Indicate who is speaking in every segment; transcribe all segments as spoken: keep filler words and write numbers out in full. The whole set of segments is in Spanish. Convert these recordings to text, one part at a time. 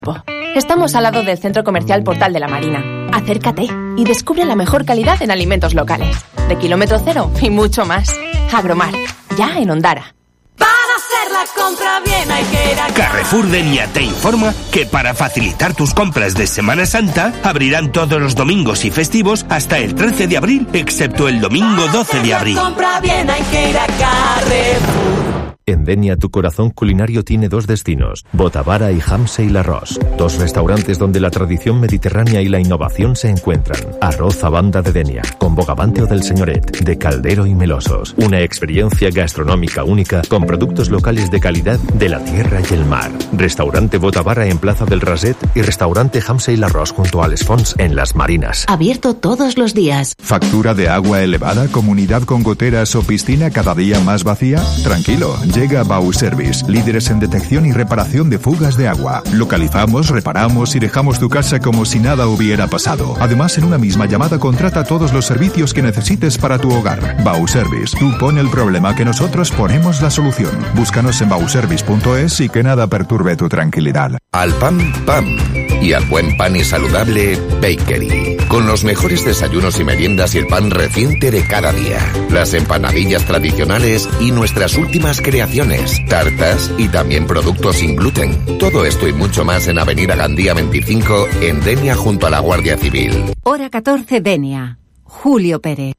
Speaker 1: Estamos al lado del Centro Comercial Portal de la Marina. Acércate y descubre la mejor calidad en alimentos locales, de kilómetro cero y mucho más. Agromar, ya en Ondara.
Speaker 2: Para hacer la compra bien hay que ir a
Speaker 3: Carrefour Denia te informa que para facilitar tus compras de Semana Santa abrirán todos los domingos y festivos hasta el trece de abril, excepto el domingo doce de abril.
Speaker 2: Para hacer la compra bien hay que ir a Carrefour.
Speaker 4: En Denia tu corazón culinario tiene dos destinos, Botavara y Hamse y Larros, dos restaurantes donde la tradición mediterránea y la innovación se encuentran. Arroz a banda de Denia, con bogavante o del señoret, de caldero y melosos. Una experiencia gastronómica única con productos locales de calidad de la tierra y el mar. Restaurante Botavara en Plaza del Raset y restaurante Hamse y Larros junto al Esfons en Las Marinas.
Speaker 5: Abierto todos los días.
Speaker 6: ¿Factura de agua elevada, comunidad con goteras o piscina cada día más vacía? Tranquilo. Llega Bauservice, líderes en detección y reparación de fugas de agua. Localizamos, reparamos y dejamos tu casa como si nada hubiera pasado. Además, en una misma llamada contrata todos los servicios que necesites para tu hogar. Bauservice, tú pon el problema que nosotros ponemos la solución. Búscanos en bauservice punto es y que nada perturbe tu tranquilidad.
Speaker 7: Al pan, pan. Y al buen pan y saludable, Bakery. Con los mejores desayunos y meriendas y el pan reciente de cada día. Las empanadillas tradicionales y nuestras últimas creaciones. Tartas y también productos sin gluten. Todo esto y mucho más en Avenida Gandía veinticinco, en Denia junto a la Guardia Civil.
Speaker 5: Hora catorce, Denia. Julio Pérez.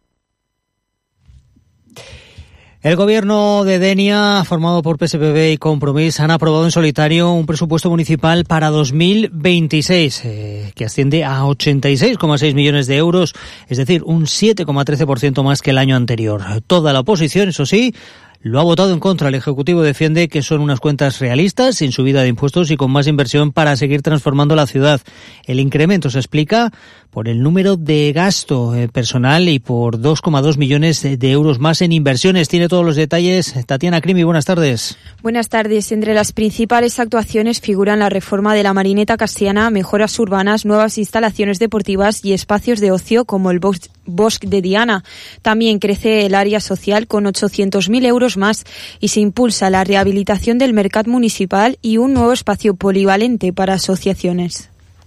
Speaker 8: El gobierno de Denia, formado por P S P B y Compromís, han aprobado en solitario un presupuesto municipal para dos mil veintiséis, eh, que asciende a ochenta y seis coma seis millones de euros, es decir, un siete coma trece por ciento más que el año anterior. Toda la oposición, eso sí, lo ha votado en contra. El Ejecutivo defiende que son unas cuentas realistas, sin subida de impuestos y con más inversión para seguir transformando la ciudad. El incremento se explica por el número de gasto personal y por dos coma dos millones de euros más en inversiones. Tiene todos los detalles Tatiana Crimi, buenas tardes.
Speaker 9: Buenas tardes. Entre las principales actuaciones figuran la reforma de la Marineta Castellana, mejoras urbanas, nuevas instalaciones deportivas y espacios de ocio como el Bosque de Diana. También crece el área social con ochocientos mil euros más y se impulsa la rehabilitación del mercat municipal y un nuevo espacio polivalente para asociaciones.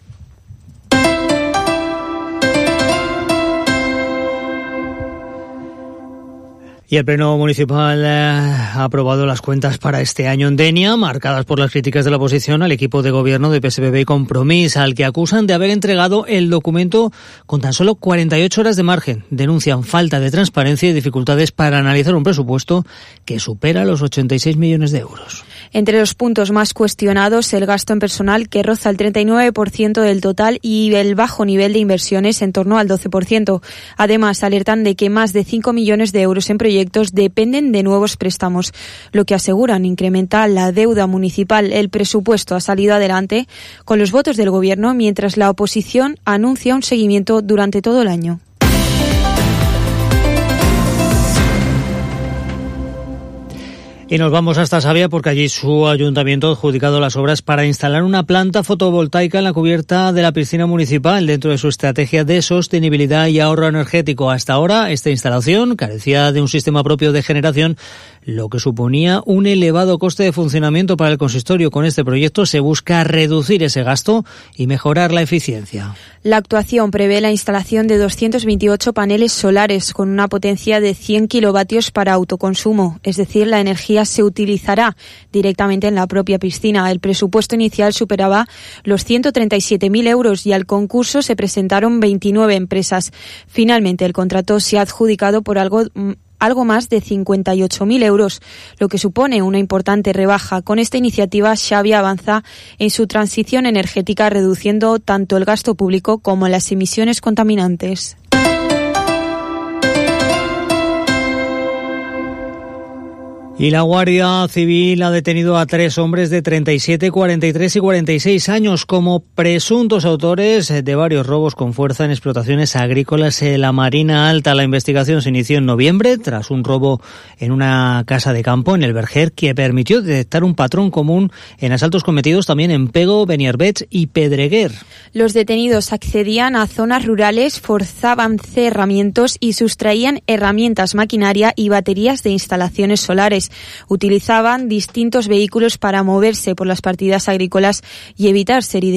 Speaker 8: Y el Pleno Municipal eh, ha aprobado las cuentas para este año en Denia, marcadas por las críticas de la oposición al equipo de gobierno de P S P B y Compromís, al que acusan de haber entregado el documento con tan solo cuarenta y ocho horas de margen. Denuncian falta de transparencia y dificultades para analizar un presupuesto que supera los ochenta y seis millones de euros.
Speaker 9: Entre los puntos más cuestionados, el gasto en personal, que roza el treinta y nueve por ciento del total, y el bajo nivel de inversiones, en torno al doce por ciento. Además, alertan de que más de cinco millones de euros en proyectos dependen de nuevos préstamos, lo que aseguran incrementa la deuda municipal. El presupuesto ha salido adelante con los votos del Gobierno, mientras la oposición anuncia un seguimiento durante todo el año.
Speaker 8: Y nos vamos hasta Savia porque allí su ayuntamiento ha adjudicado las obras para instalar una planta fotovoltaica en la cubierta de la piscina municipal dentro de su estrategia de sostenibilidad y ahorro energético. Hasta ahora, esta instalación carecía de un sistema propio de generación, lo que suponía un elevado coste de funcionamiento para el consistorio. Con este proyecto se busca reducir ese gasto y mejorar la eficiencia.
Speaker 9: La actuación prevé la instalación de doscientos veintiocho paneles solares con una potencia de cien kilovatios para autoconsumo, es decir, la energía se utilizará directamente en la propia piscina. El presupuesto inicial superaba los ciento treinta y siete mil euros y al concurso se presentaron veintinueve empresas. Finalmente, el contrato se ha adjudicado por algo algo más de cincuenta y ocho mil euros, lo que supone una importante rebaja. Con esta iniciativa, Savia avanza en su transición energética, reduciendo tanto el gasto público como las emisiones contaminantes.
Speaker 8: Y la Guardia Civil ha detenido a tres hombres de treinta y siete, cuarenta y tres y cuarenta y seis años como presuntos autores de varios robos con fuerza en explotaciones agrícolas en la Marina Alta. La investigación se inició en noviembre tras un robo en una casa de campo en el Verger que permitió detectar un patrón común en asaltos cometidos también en Pego, Beniarbets y Pedreguer.
Speaker 9: Los detenidos accedían a zonas rurales, forzaban cerramientos y sustraían herramientas, maquinaria y baterías de instalaciones solares. agricultores utilizaban distintos vehículos para moverse por las partidas agrícolas y evitar ser